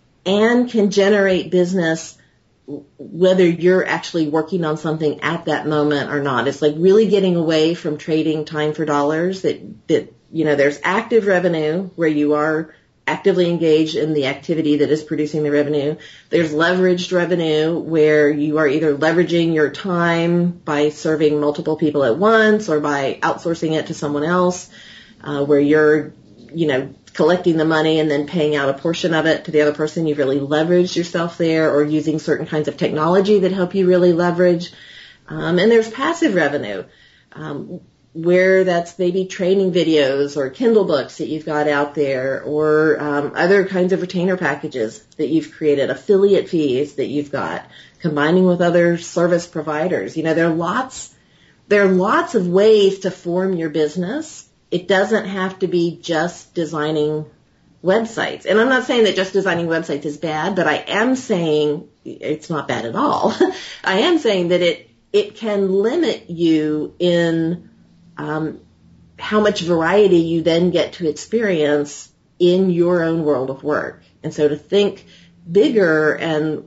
and can generate business whether you're actually working on something at that moment or not. It's like really getting away from trading time for dollars, that, that you know, there's active revenue where you are actively engaged in the activity that is producing the revenue. There's leveraged revenue where you are either leveraging your time by serving multiple people at once or by outsourcing it to someone else. Uh, where you're, you know, collecting the money and then paying out a portion of it to the other person. You've really leveraged yourself there, or using certain kinds of technology that help you really leverage. Um, and there's passive revenue, um, where that's maybe training videos or Kindle books that you've got out there, or um, other kinds of retainer packages that you've created, affiliate fees that you've got, combining with other service providers. You know, there are lots, there are lots of ways to form your business. It doesn't have to be just designing websites. And I'm not saying that just designing websites is bad, but I am saying it's not bad at all. I am saying that it, it can limit you in um, how much variety you then get to experience in your own world of work. And so to think bigger and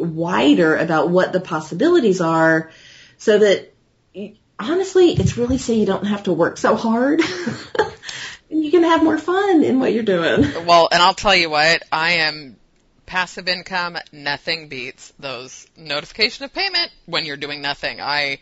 wider about what the possibilities are, so that honestly, it's really so you don't have to work so hard. And you can have more fun in what you're doing. Well, and I'll tell you what, I am passive income. Nothing beats those notification of payment when you're doing nothing. I,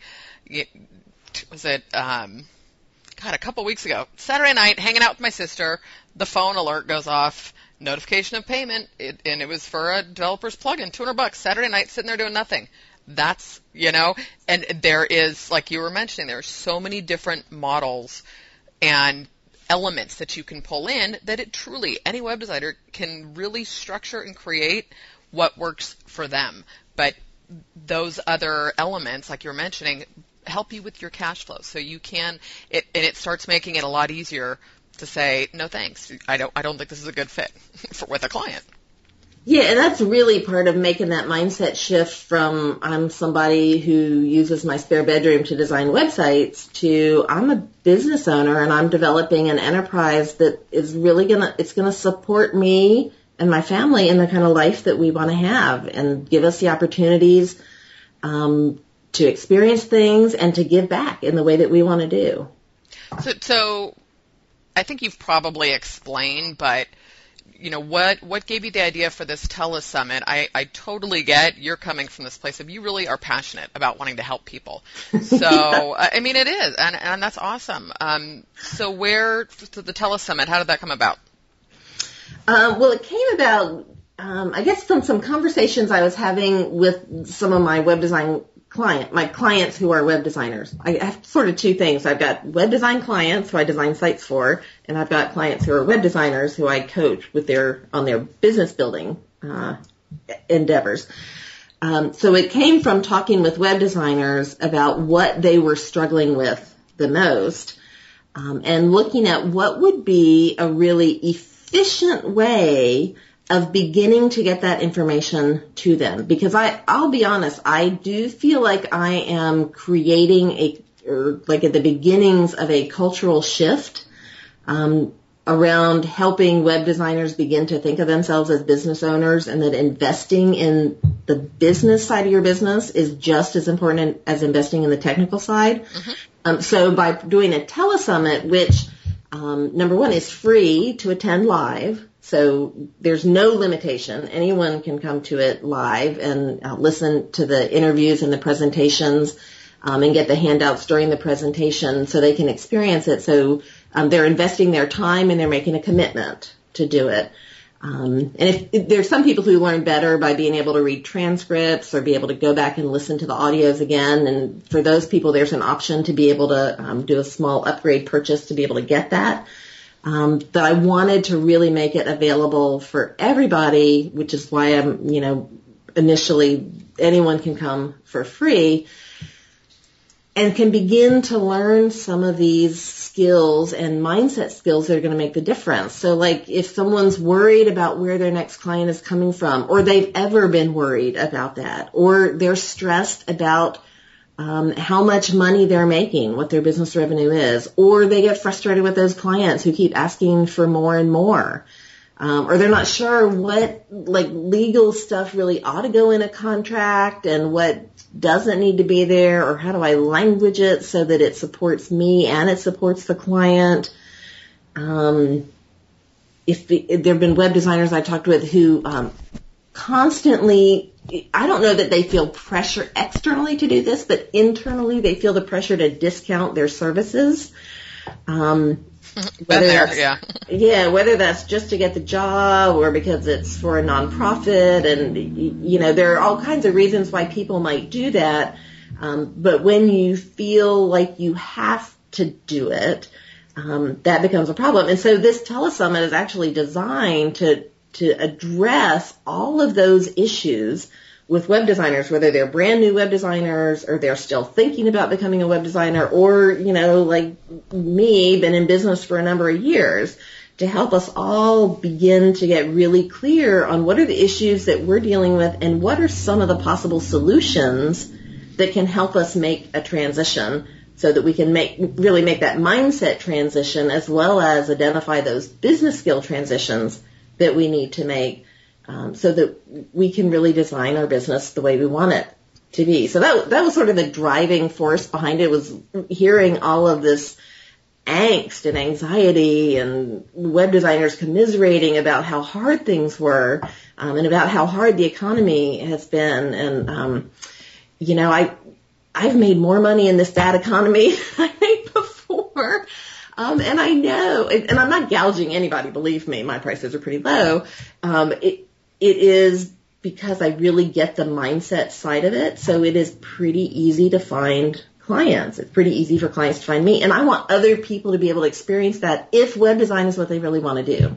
was it, um, God, a couple weeks ago, Saturday night, hanging out with my sister, the phone alert goes off, notification of payment, it, and it was for a developer's plugin, two hundred bucks, Saturday night, sitting there doing nothing. That's, you know, and there is, like you were mentioning, there are so many different models and elements that you can pull in that it truly, any web designer can really structure and create what works for them. But those other elements, like you were mentioning, help you with your cash flow. So you can, it, and it starts making it a lot easier to say, no thanks, I don't, I don't think this is a good fit for, with a client. Yeah, and that's really part of making that mindset shift from I'm somebody who uses my spare bedroom to design websites to I'm a business owner and I'm developing an enterprise that is really gonna it's gonna support me and my family in the kind of life that we want to have and give us the opportunities um, to experience things and to give back in the way that we want to do. So, so I think you've probably explained, but you know, what, what gave you the idea for this telesummit? I, I totally get you're coming from this place of you really are passionate about wanting to help people. So, yeah. I mean, it is, and, and that's awesome. Um, so where, so the telesummit, how did that come about? Uh, well, it came about, um, I guess, from some conversations I was having with some of my web design client, my clients who are web designers. I have sort of two things. I've got web design clients who I design sites for, and I've got clients who are web designers who I coach with their on their business building uh, endeavors. Um, so it came from talking with web designers about what they were struggling with the most, um, and looking at what would be a really efficient way of beginning to get that information to them. Because I, I'll be honest, I do feel like I am creating a, or like at the beginnings of a cultural shift um, around helping web designers begin to think of themselves as business owners, and that investing in the business side of your business is just as important as investing in the technical side. Mm-hmm. Um, so by doing a telesummit, which um, number one is free to attend live, so there's no limitation. Anyone can come to it live and uh, listen to the interviews and the presentations um, and get the handouts during the presentation so they can experience it. So um, they're investing their time and they're making a commitment to do it. Um, and if, if there's some people who learn better by being able to read transcripts or be able to go back and listen to the audios again. And for those people, there's an option to be able to um, do a small upgrade purchase to be able to get that. Um, but I wanted to really make it available for everybody, which is why I'm, you know, initially anyone can come for free and can begin to learn some of these skills and mindset skills that are going to make the difference. So like if someone's worried about where their next client is coming from, or they've ever been worried about that, or they're stressed about Um, how much money they're making, what their business revenue is, or they get frustrated with those clients who keep asking for more and more, um, or they're not sure what like legal stuff really ought to go in a contract and what doesn't need to be there, or how do I language it so that it supports me and it supports the client. Um, if, the, if there have been web designers I talked with who um, constantly, I don't know that they feel pressure externally to do this, but internally they feel the pressure to discount their services. Um, whether there, yeah. yeah, whether that's just to get the job or because it's for a nonprofit, and you know there are all kinds of reasons why people might do that. Um, but when you feel like you have to do it, um, that becomes a problem. And so this telesummit is actually designed to to address all of those issues with web designers, whether they're brand new web designers or they're still thinking about becoming a web designer, or, you know, like me, been in business for a number of years, to help us all begin to get really clear on what are the issues that we're dealing with and what are some of the possible solutions that can help us make a transition so that we can make really make that mindset transition, as well as identify those business skill transitions that we need to make, um, so that we can really design our business the way we want it to be. So that that was sort of the driving force behind it, was hearing all of this angst and anxiety and web designers commiserating about how hard things were, um, and about how hard the economy has been. And, um, you know, I, I've made more money in this bad economy than I made before. Um, and I know, and I'm not gouging anybody, believe me, my prices are pretty low. Um, it, it is because I really get the mindset side of it. So it is pretty easy to find clients. It's pretty easy for clients to find me. And I want other people to be able to experience that if web design is what they really want to do.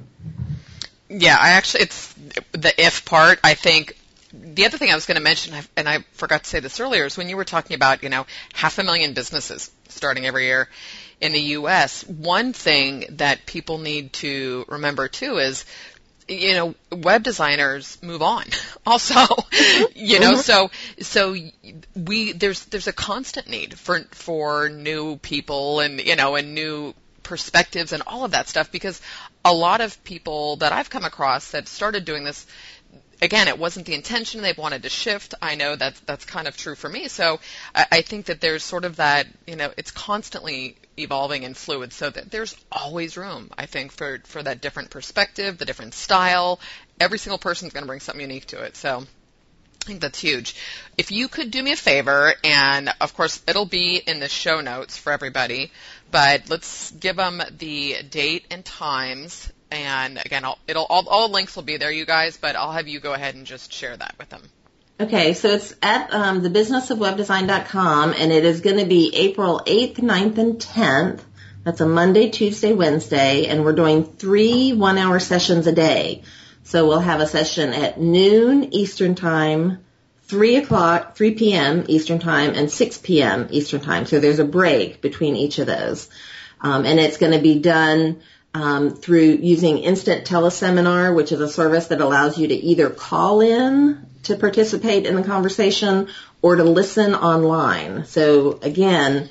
Yeah, I actually, it's the if part. I think the other thing I was going to mention, and I forgot to say this earlier, is when you were talking about, you know, half a million businesses starting every year in the U S, one thing that people need to remember too is you know, web designers move on also, you know, mm-hmm. so, so we, there's, there's a constant need for, for new people and, you know, and new perspectives and all of that stuff, because a lot of people that I've come across that started doing this, again, it wasn't the intention. They wanted to shift. I know that's, that's kind of true for me. So I, I think that there's sort of that, you know, it's constantly evolving and fluid, so that there's always room, I think, for, for that different perspective, the different style. Every single person's going to bring something unique to it. So I think that's huge. If you could do me a favor, and of course it'll be in the show notes for everybody, but let's give them the date and times. And again, I'll, it'll all, all the links will be there, you guys, but I'll have you go ahead and just share that with them. Okay, so it's at um, the business of web design dot com, and it is going to be April eighth, ninth, and tenth. That's a Monday, Tuesday, Wednesday, and we're doing three one-hour sessions a day. So we'll have a session at noon Eastern Time, three o'clock, three p.m. Eastern Time, and six p.m. Eastern Time. So there's a break between each of those. Um, and it's going to be done um, through using Instant Teleseminar, which is a service that allows you to either call in to participate in the conversation or to listen online. So again,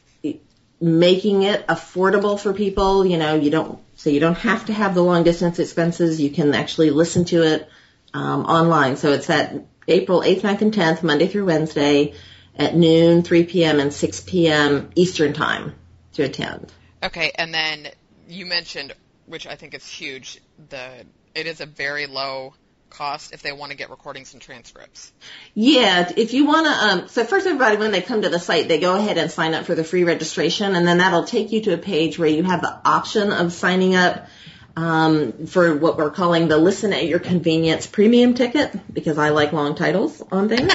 making it affordable for people, you know, you don't, so you don't have to have the long distance expenses. You can actually listen to it um, online. So it's at April eighth, ninth, and tenth, Monday through Wednesday at noon, three p.m., and six p.m. Eastern Time to attend. Okay, and then you mentioned, which I think is huge, the it is a very low cost if they want to get recordings and transcripts. Yeah, if you want to, um, so first everybody, when they come to the site, they go ahead and sign up for the free registration, and then that'll take you to a page where you have the option of signing up um, for what we're calling the Listen at Your Convenience premium ticket, because I like long titles on things.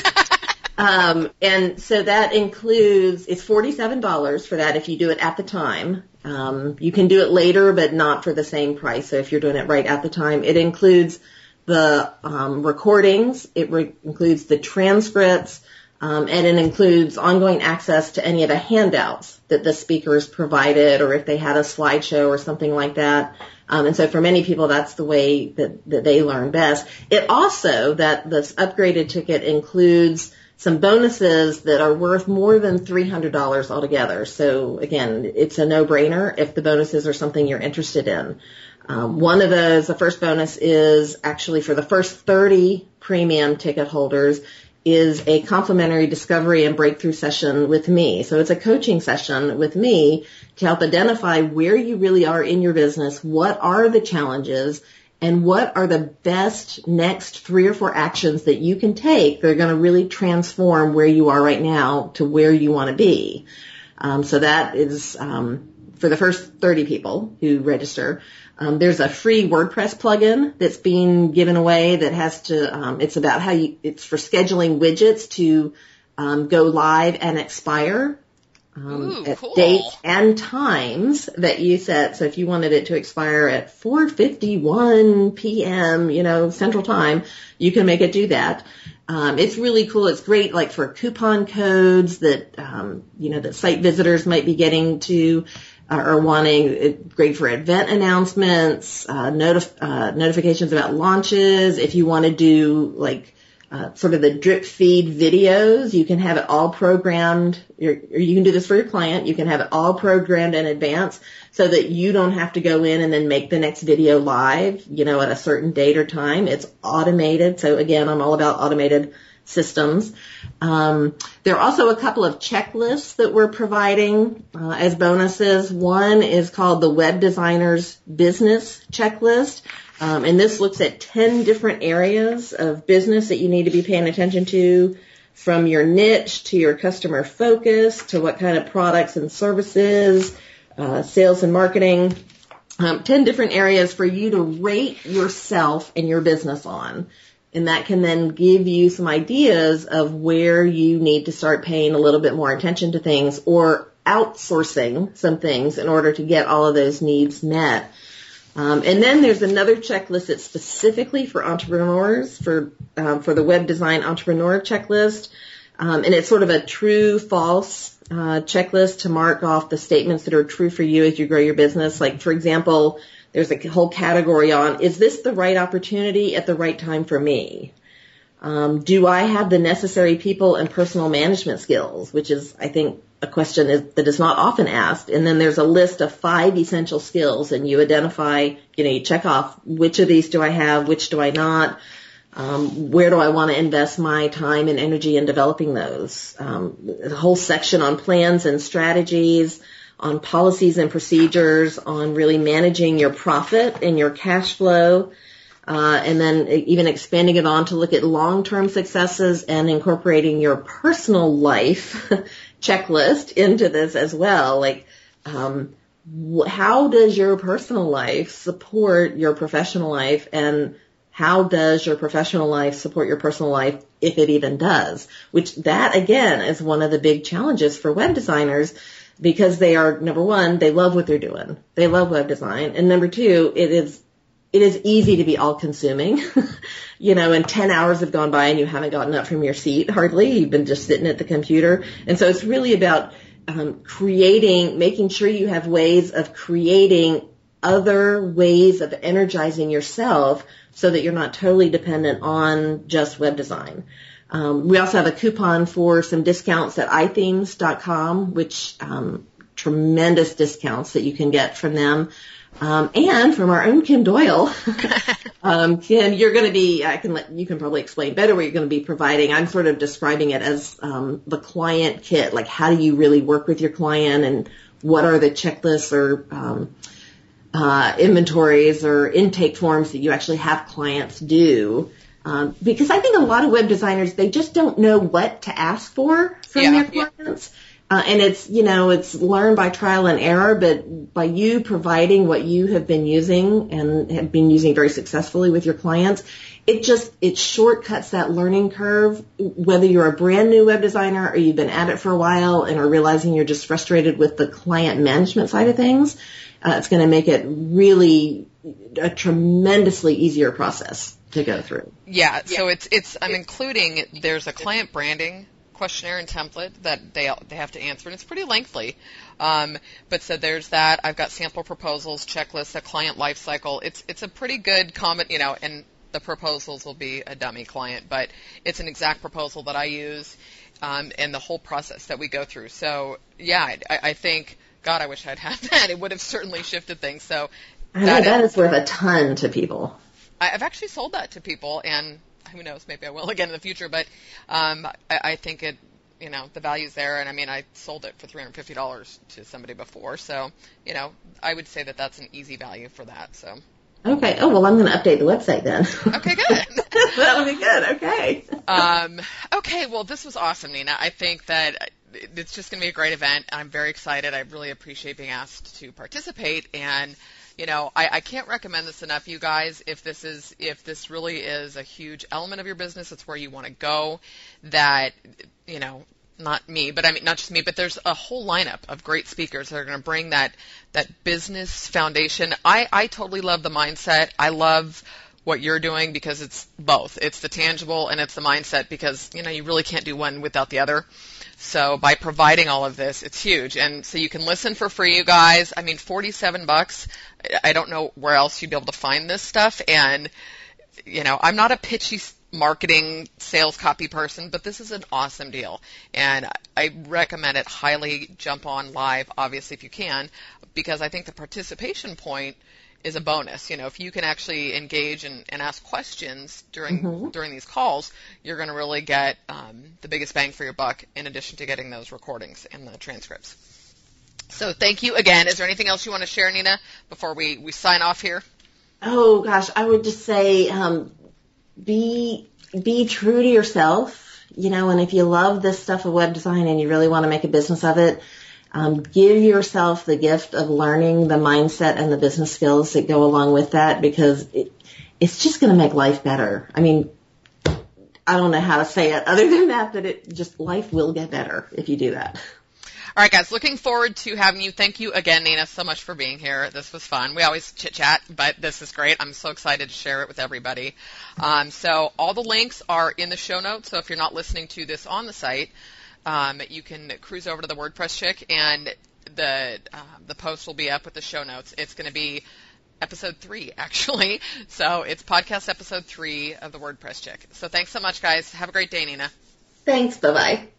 um, and so that includes, it's forty-seven dollars for that if you do it at the time. Um, you can do it later, but not for the same price. So if you're doing it right at the time, it includes the um, recordings, it re- includes the transcripts, um, and it includes ongoing access to any of the handouts that the speakers provided, or if they had a slideshow or something like that. Um, and so for many people, that's the way that, that they learn best. It also, that this upgraded ticket includes some bonuses that are worth more than three hundred dollars altogether. So again, it's a no-brainer if the bonuses are something you're interested in. Um, one of those, the first bonus is actually for the first thirty premium ticket holders is a complimentary discovery and breakthrough session with me. So it's a coaching session with me to help identify where you really are in your business, what are the challenges, and what are the best next three or four actions that you can take that are going to really transform where you are right now to where you want to be. Um, so that is um, for the first thirty people who register. Um, there's a free WordPress plugin that's being given away that has to, um, it's about how you, it's for scheduling widgets to um, go live and expire um, Ooh, at cool. dates and times that you set. So if you wanted it to expire at four fifty-one p.m., you know, Central Time, you can make it do that. Um, it's really cool. It's great, like for coupon codes that, um, you know, that site visitors might be getting to uh, or wanting. It's great for event announcements, uh, notif- uh, notifications about launches. If you want to do like uh, sort of the drip feed videos, you can have it all programmed. You're, or you can do this for your client. You can have it all programmed in advance so that you don't have to go in and then make the next video live, you know, at a certain date or time. It's automated. So again, I'm all about automated systems. Um, there are also a couple of checklists that we're providing uh, as bonuses. One is called the Web Designer's Business Checklist. Um, and this looks at ten different areas of business that you need to be paying attention to, from your niche to your customer focus to what kind of products and services, uh, sales and marketing, um, ten different areas for you to rate yourself and your business on. And that can then give you some ideas of where you need to start paying a little bit more attention to things or outsourcing some things in order to get all of those needs met. Um, and then there's another checklist that's specifically for entrepreneurs, for um, for the Web Design Entrepreneur Checklist. Um, and it's sort of a true, false uh, checklist to mark off the statements that are true for you as you grow your business. Like, for example, There's a whole category on, is this the right opportunity at the right time for me? Um, do I have the necessary people and personal management skills, which is, I think, a question is, that is not often asked. And then there's a list of five essential skills, and you identify, you know, you check off which of these do I have, which do I not, um, where do I want to invest my time and energy in developing those. Um, the whole section on plans and strategies, on policies and procedures, on really managing your profit and your cash flow. Uh, and then even expanding it on to look at long-term successes and incorporating your personal life checklist into this as well. Like, um, wh- how does your personal life support your professional life, and how does your professional life support your personal life, if it even does? Which that, again, is one of the big challenges for web designers, because they are, number one, they love what they're doing. They love web design. And number two, it is It is easy to be all-consuming, you know, and ten hours have gone by and you haven't gotten up from your seat, hardly. You've been just sitting at the computer. And so it's really about um, creating, making sure you have ways of creating other ways of energizing yourself so that you're not totally dependent on just web design. Um, we also have a coupon for some discounts at i themes dot com, which um, tremendous discounts that you can get from them. Um, and from our own Kim Doyle, um, Kim, you're going to be, I can let, you can probably explain better what you're going to be providing. I'm sort of describing it as, um, the client kit. Like, how do you really work with your client, and what are the checklists or, um, uh, inventories or intake forms that you actually have clients do? Um, because I think a lot of web designers, they just don't know what to ask for from yeah, their clients. Yeah. Uh, and it's, you know, it's learned by trial and error, but by you providing what you have been using and have been using very successfully with your clients, it just, it shortcuts that learning curve, whether you're a brand new web designer or you've been at it for a while and are realizing you're just frustrated with the client management side of things. Uh, it's going to make it really a tremendously easier process to go through. Yeah, so it's, it's, I'm including, there's a client branding questionnaire and template that they they have to answer, and it's pretty lengthy. Um, but so there's that. I've got sample proposals, checklists, a client life cycle. It's it's a pretty good comment, you know, and the proposals will be a dummy client, but it's an exact proposal that I use, um, and the whole process that we go through. So yeah, I, I think, God, I wish I'd had that. It would have certainly shifted things. So I know that is worth a ton to people. I've actually sold that to people, and who knows, maybe I will again in the future, but um, I, I think it, you know, the value's there, and I mean, I sold it for three hundred fifty dollars to somebody before, so, you know, I would say that that's an easy value for that, so. Okay, oh, well, I'm going to update the website then. Okay, good. That'll be good, okay. um, okay, well, this was awesome, Nina. I think that it's just going to be a great event. I'm very excited. I really appreciate being asked to participate, and you know, I, I can't recommend this enough, you guys. If this is, if this really is a huge element of your business, it's where you want to go. That, you know, not me, but I mean, not just me, but there's a whole lineup of great speakers that are going to bring that that business foundation. I, I totally love the mindset. I love what you're doing because it's both. It's the tangible and it's the mindset, because, you know, you really can't do one without the other. So by providing all of this, it's huge. And so you can listen for free, you guys. I mean, forty-seven bucks. I don't know where else you'd be able to find this stuff. And, you know, I'm not a pitchy marketing sales copy person, but this is an awesome deal. And I recommend it highly. Jump on live, obviously, if you can, because I think the participation point is a bonus. You know, if you can actually engage and, and ask questions during mm-hmm. during these calls, you're going to really get um, the biggest bang for your buck, in addition to getting those recordings and the transcripts. So thank you again. Is there anything else you want to share, Nina, before we, we sign off here? Oh, gosh, I would just say um, be be true to yourself, you know, and if you love this stuff of web design and you really want to make a business of it, Um, give yourself the gift of learning the mindset and the business skills that go along with that, because it, it's just going to make life better. I mean, I don't know how to say it other than that, that it just, life will get better if you do that. All right, guys, looking forward to having you. Thank you again, Nina, so much for being here. This was fun. We always chit-chat, but this is great. I'm so excited to share it with everybody. Um, so all the links are in the show notes, so if you're not listening to this on the site, Um, you can cruise over to the WordPress Chick, and the uh, the post will be up with the show notes. It's going to be episode three, actually. So it's podcast episode three of the WordPress Chick. So thanks so much, guys. Have a great day, Nina. Thanks. Bye-bye.